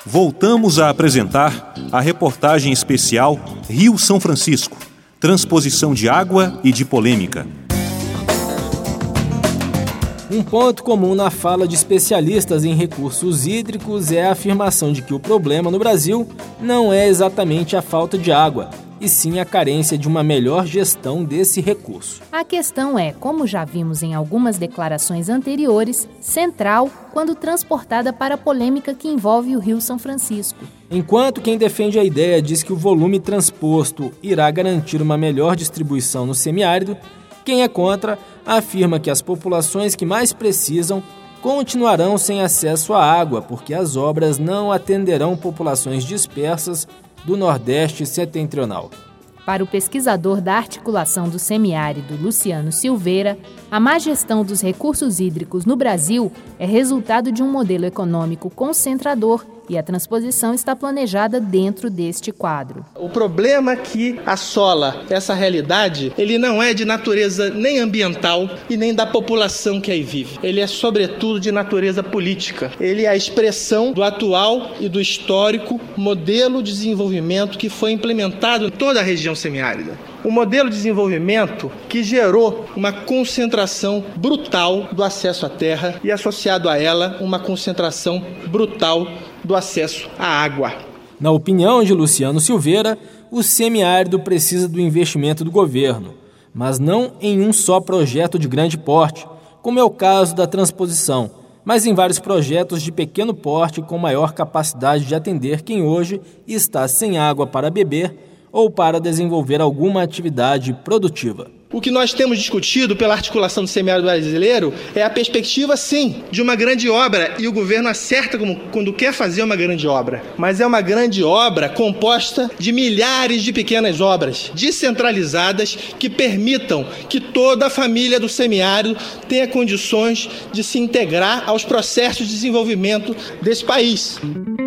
Voltamos a apresentar a reportagem especial Rio São Francisco, transposição de água e de polêmica. Um ponto comum na fala de especialistas em recursos hídricos é a afirmação de que o problema no Brasil não é exatamente a falta de água, e sim a carência de uma melhor gestão desse recurso. A questão é, como já vimos em algumas declarações anteriores, central quando transportada para a polêmica que envolve o Rio São Francisco. Enquanto quem defende a ideia diz que o volume transposto irá garantir uma melhor distribuição no semiárido, quem é contra afirma que as populações que mais precisam continuarão sem acesso à água, porque as obras não atenderão populações dispersas do Nordeste Setentrional. Para o pesquisador da articulação do semiárido, Luciano Silveira, a má gestão dos recursos hídricos no Brasil é resultado de um modelo econômico concentrador e a transposição está planejada dentro deste quadro. O problema que assola essa realidade, ele não é de natureza nem ambiental e nem da população que aí vive. Ele é, sobretudo, de natureza política. Ele é a expressão do atual e do histórico modelo de desenvolvimento que foi implementado em toda a região semiárida. Um modelo de desenvolvimento que gerou uma concentração brutal do acesso à terra e, associado a ela, uma concentração brutal do acesso à água. Na opinião de Luciano Silveira, o semiárido precisa do investimento do governo, mas não em um só projeto de grande porte, como é o caso da transposição, mas em vários projetos de pequeno porte com maior capacidade de atender quem hoje está sem água para beber ou para desenvolver alguma atividade produtiva. O que nós temos discutido pela articulação do semiárido brasileiro é a perspectiva, sim, de uma grande obra, e o governo acerta quando quer fazer uma grande obra. Mas é uma grande obra composta de milhares de pequenas obras descentralizadas que permitam que toda a família do semiárido tenha condições de se integrar aos processos de desenvolvimento desse país.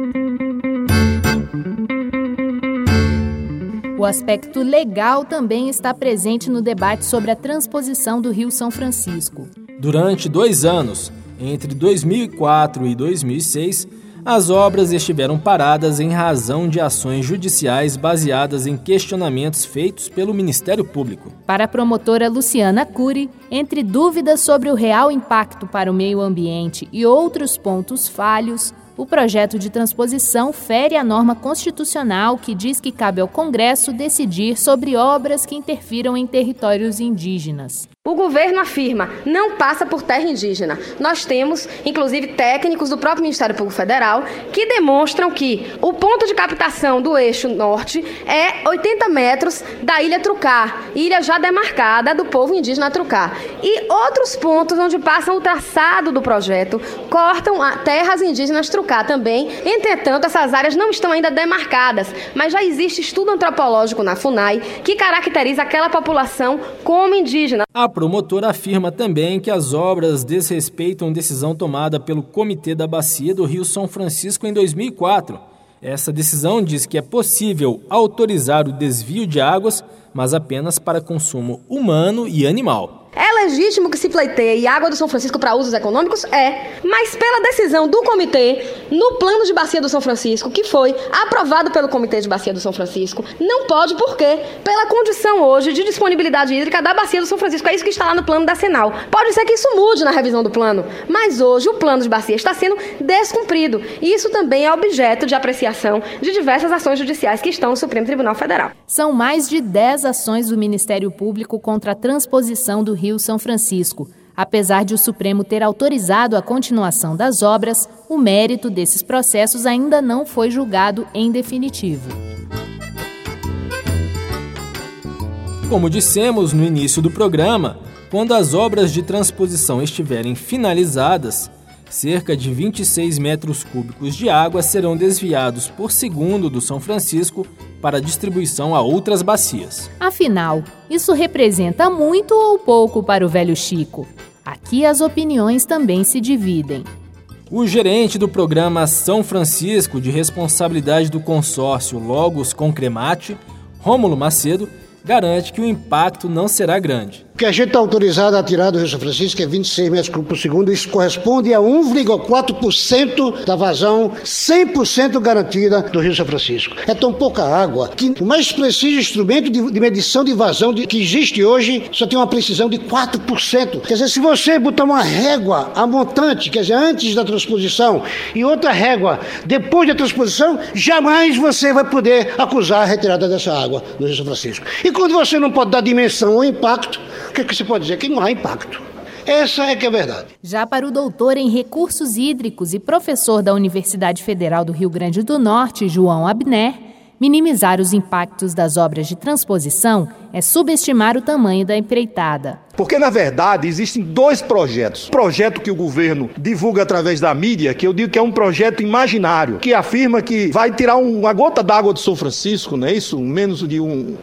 O aspecto legal também está presente no debate sobre a transposição do Rio São Francisco. Durante 2 anos, entre 2004 e 2006, as obras estiveram paradas em razão de ações judiciais baseadas em questionamentos feitos pelo Ministério Público. Para a promotora Luciana Cury, entre dúvidas sobre o real impacto para o meio ambiente e outros pontos falhos, o projeto de transposição fere a norma constitucional que diz que cabe ao Congresso decidir sobre obras que interfiram em territórios indígenas. O governo afirma, não passa por terra indígena. Nós temos, inclusive, técnicos do próprio Ministério Público Federal que demonstram que o ponto de captação do eixo norte é 80 metros da Ilha Trucá, ilha já demarcada do povo indígena Trucá. E outros pontos onde passam o traçado do projeto cortam terras indígenas Trucá também. Entretanto, essas áreas não estão ainda demarcadas, mas já existe estudo antropológico na FUNAI que caracteriza aquela população como indígena. A promotora afirma também que as obras desrespeitam decisão tomada pelo Comitê da Bacia do Rio São Francisco em 2004. Essa decisão diz que é possível autorizar o desvio de águas, mas apenas para consumo humano e animal. É legítimo que se pleiteie água do São Francisco para usos econômicos? É. Mas pela decisão do comitê, no plano de bacia do São Francisco, que foi aprovado pelo Comitê de Bacia do São Francisco, não pode por quê? Pela condição hoje de disponibilidade hídrica da bacia do São Francisco. É isso que está lá no plano da Cenal. Pode ser que isso mude na revisão do plano, mas hoje o plano de bacia está sendo descumprido. E isso também é objeto de apreciação de diversas ações judiciais que estão no Supremo Tribunal Federal. São mais de 10 ações do Ministério Público contra a transposição do Rio São Francisco. Apesar de o Supremo ter autorizado a continuação das obras, o mérito desses processos ainda não foi julgado em definitivo. Como dissemos no início do programa, quando as obras de transposição estiverem finalizadas, cerca de 26 metros cúbicos de água serão desviados por segundo do São Francisco para distribuição a outras bacias. Afinal, isso representa muito ou pouco para o velho Chico? Aqui as opiniões também se dividem. O gerente do programa São Francisco, de responsabilidade do consórcio Logos Concremate, Rômulo Macedo, garante que o impacto não será grande. que a gente está autorizado a tirar do Rio São Francisco é 26 metros cúbicos por segundo. Isso corresponde a 1,4% da vazão 100% garantida do Rio São Francisco. É tão pouca água que o mais preciso instrumento de medição de vazão que existe hoje só tem uma precisão de 4%. Quer dizer, se você botar uma régua a montante, quer dizer, antes da transposição, e outra régua depois da transposição, jamais você vai poder acusar a retirada dessa água do Rio São Francisco. E quando você não pode dar dimensão ou impacto, o que você pode dizer? Que não há impacto. Essa é que é a verdade. Já para o doutor em recursos hídricos e professor da Universidade Federal do Rio Grande do Norte, João Abner, minimizar os impactos das obras de transposição é subestimar o tamanho da empreitada. Porque, na verdade, existem dois projetos. O projeto que o governo divulga através da mídia, que eu digo que é um projeto imaginário, que afirma que vai tirar uma gota d'água do São Francisco, não é isso? Menos de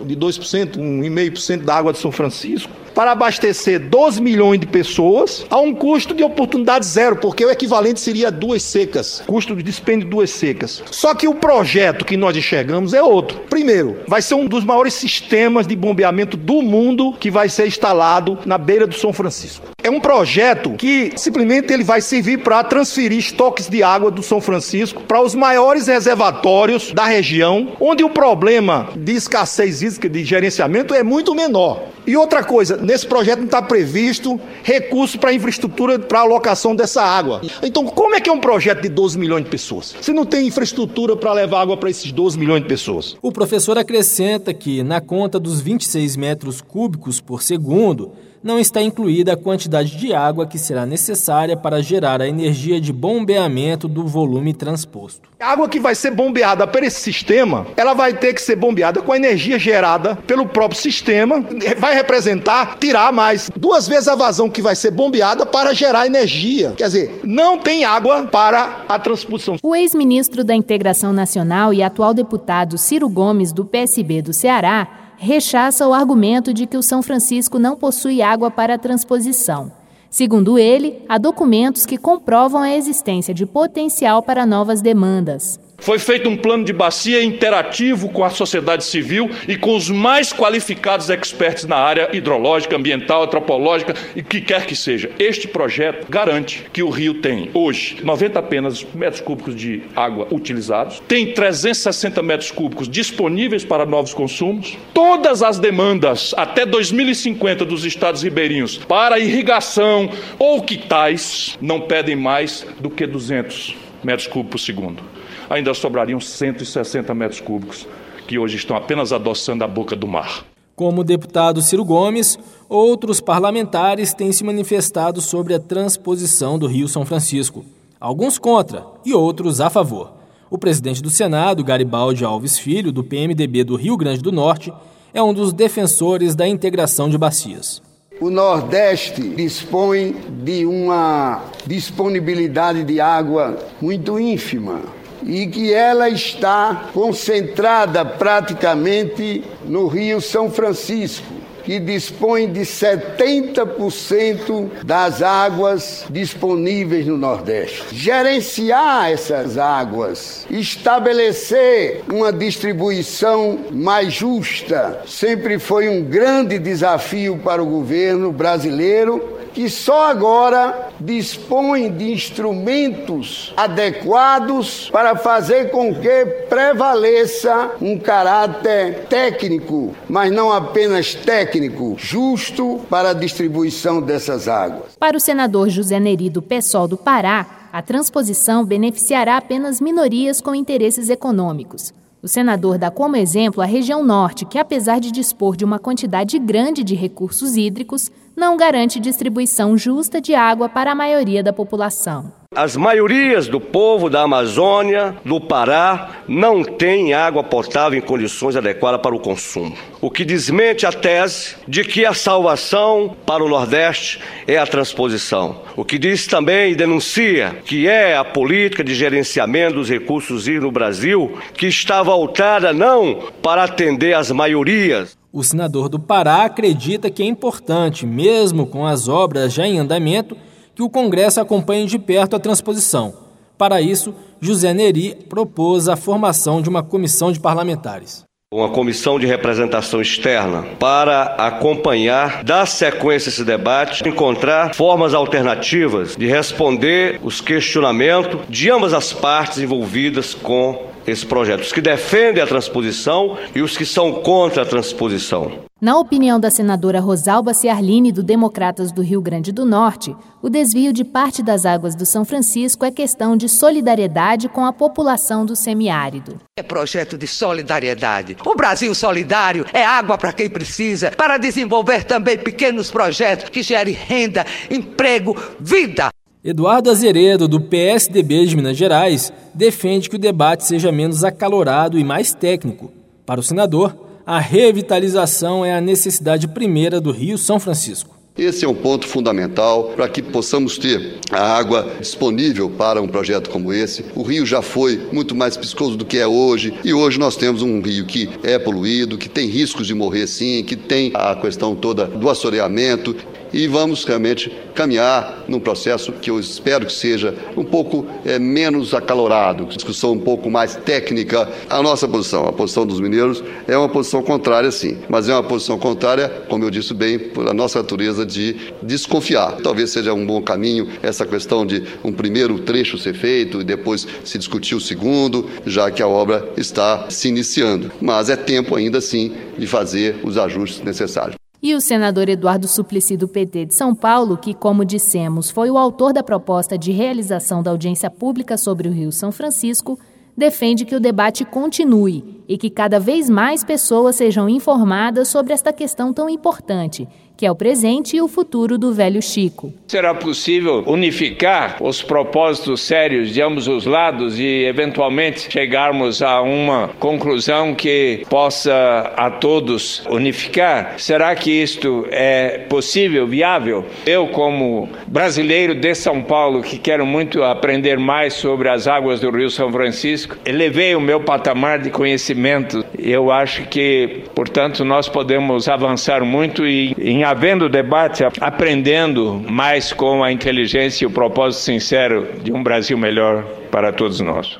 2%, 1,5% da água de São Francisco, para abastecer 12 milhões de pessoas a um custo de oportunidade zero, porque o equivalente seria 2 secas, custo de dispêndio de 2 secas. Só que o projeto que nós enxergamos é outro. Primeiro, vai ser um dos maiores sistemas de bombeamento do mundo que vai ser instalado na beira do São Francisco. É um projeto que simplesmente ele vai servir para transferir estoques de água do São Francisco para os maiores reservatórios da região, onde o problema de escassez hídrica de gerenciamento é muito menor. E outra coisa, nesse projeto não está previsto recurso para infraestrutura para alocação dessa água. Então, como é que é um projeto de 12 milhões de pessoas? Se não tem infraestrutura para levar água para esses 12 milhões de pessoas. O professor acrescenta que, na conta dos 26 metros cúbicos por segundo, não está incluída a quantidade de água que será necessária para gerar a energia de bombeamento do volume transposto. A água que vai ser bombeada por esse sistema, ela vai ter que ser bombeada com a energia gerada pelo próprio sistema, vai representar tirar mais 2 vezes a vazão que vai ser bombeada para gerar energia. Quer dizer, não tem água para a transposição. O ex-ministro da Integração Nacional e atual deputado Ciro Gomes, do PSB do Ceará, rechaça o argumento de que o São Francisco não possui água para a transposição. Segundo ele, há documentos que comprovam a existência de potencial para novas demandas. Foi feito um plano de bacia interativo com a sociedade civil e com os mais qualificados experts na área hidrológica, ambiental, antropológica e que quer que seja. Este projeto garante que o rio tem hoje 90 apenas metros cúbicos de água utilizados, tem 360 metros cúbicos disponíveis para novos consumos, todas as demandas até 2050 dos estados ribeirinhos para irrigação ou quitais não pedem mais do que 200 metros cúbicos por segundo. Ainda sobrariam 160 metros cúbicos, que hoje estão apenas adoçando a boca do mar. Como o deputado Ciro Gomes, outros parlamentares têm se manifestado sobre a transposição do Rio São Francisco. Alguns contra e outros a favor. O presidente do Senado, Garibaldi Alves Filho, do PMDB do Rio Grande do Norte, é um dos defensores da integração de bacias. O Nordeste dispõe de uma disponibilidade de água muito ínfima e que ela está concentrada praticamente no Rio São Francisco, que dispõe de 70% das águas disponíveis no Nordeste. Gerenciar essas águas, estabelecer uma distribuição mais justa, sempre foi um grande desafio para o governo brasileiro, que só agora dispõe de instrumentos adequados para fazer com que prevaleça um caráter técnico, mas não apenas técnico, justo para a distribuição dessas águas. Para o senador José Neri, do PSOL do Pará, a transposição beneficiará apenas minorias com interesses econômicos. O senador dá como exemplo a região norte, que apesar de dispor de uma quantidade grande de recursos hídricos, não garante distribuição justa de água para a maioria da população. As maiorias do povo da Amazônia, do Pará, não têm água potável em condições adequadas para o consumo. O que desmente a tese de que a salvação para o Nordeste é a transposição. O que diz também e denuncia que é a política de gerenciamento dos recursos hídricos no Brasil que está voltada não para atender as maiorias. O senador do Pará acredita que é importante, mesmo com as obras já em andamento, que o Congresso acompanhe de perto a transposição. Para isso, José Neri propôs a formação de uma comissão de parlamentares. Uma comissão de representação externa para acompanhar, dar sequência a esse debate, encontrar formas alternativas de responder os questionamentos de ambas as partes envolvidas com esse projeto, os que defendem a transposição e os que são contra a transposição. Na opinião da senadora Rosalba Ciarline, do Democratas do Rio Grande do Norte, o desvio de parte das águas do São Francisco é questão de solidariedade com a população do semiárido. É projeto de solidariedade. O Brasil solidário é água para quem precisa, para desenvolver também pequenos projetos que gerem renda, emprego, vida. Eduardo Azeredo, do PSDB de Minas Gerais, defende que o debate seja menos acalorado e mais técnico. Para o senador, a revitalização é a necessidade primeira do Rio São Francisco. Esse é um ponto fundamental para que possamos ter a água disponível para um projeto como esse. O rio já foi muito mais piscoso do que é hoje, e hoje nós temos um rio que é poluído, que tem riscos de morrer sim, que tem a questão toda do assoreamento, e vamos realmente caminhar num processo que eu espero que seja um pouco menos acalorado, discussão um pouco mais técnica. A nossa posição, a posição dos mineiros, é uma posição contrária sim, mas é uma posição contrária, como eu disse bem, por a nossa natureza de desconfiar. Talvez seja um bom caminho essa questão de um primeiro trecho ser feito e depois se discutir o segundo, já que a obra está se iniciando. Mas é tempo ainda assim de fazer os ajustes necessários. E o senador Eduardo Suplicy, do PT de São Paulo, que, como dissemos, foi o autor da proposta de realização da audiência pública sobre o Rio São Francisco, defende que o debate continue e que cada vez mais pessoas sejam informadas sobre esta questão tão importante, que é o presente e o futuro do Velho Chico. Será possível unificar os propósitos sérios de ambos os lados e, eventualmente, chegarmos a uma conclusão que possa a todos unificar? Será que isto é possível, viável? Eu, como brasileiro de São Paulo, que quero muito aprender mais sobre as águas do Rio São Francisco, elevei o meu patamar de conhecimento. Eu acho que, portanto, nós podemos avançar muito e, em havendo debate, aprendendo mais com a inteligência e o propósito sincero de um Brasil melhor para todos nós.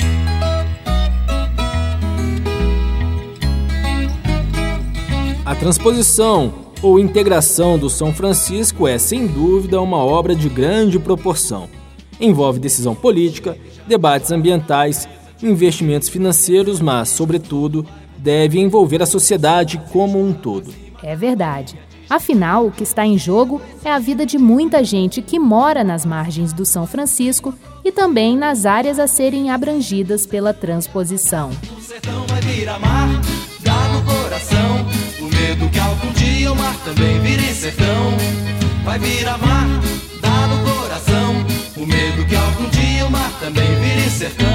A transposição ou integração do São Francisco é, sem dúvida, uma obra de grande proporção. Envolve decisão política, debates ambientais, investimentos financeiros, mas, sobretudo, deve envolver a sociedade como um todo. É verdade. Afinal, o que está em jogo é a vida de muita gente que mora nas margens do São Francisco e também nas áreas a serem abrangidas pela transposição. O sertão vai virar mar, dá no coração, o medo que algum dia o mar também vire sertão. Vai virar mar, dá no coração, o medo que algum dia o mar também vire sertão.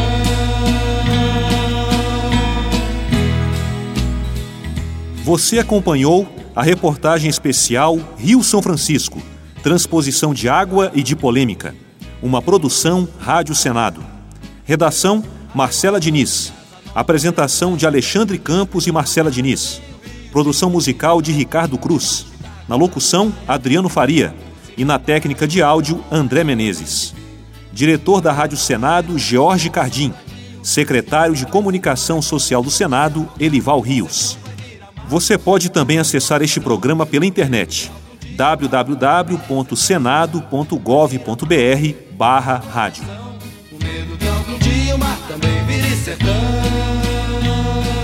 Você acompanhou a reportagem especial Rio São Francisco, transposição de água e de polêmica. Uma produção Rádio Senado. Redação Marcela Diniz. Apresentação de Alexandre Campos e Marcela Diniz. Produção musical de Ricardo Cruz. Na locução, Adriano Faria. E na técnica de áudio, André Menezes. Diretor da Rádio Senado, George Cardim. Secretário de Comunicação Social do Senado, Elival Rios. Você pode também acessar este programa pela internet www.senado.gov.br/rádio. O medo que algum dia o mar também vire sertão.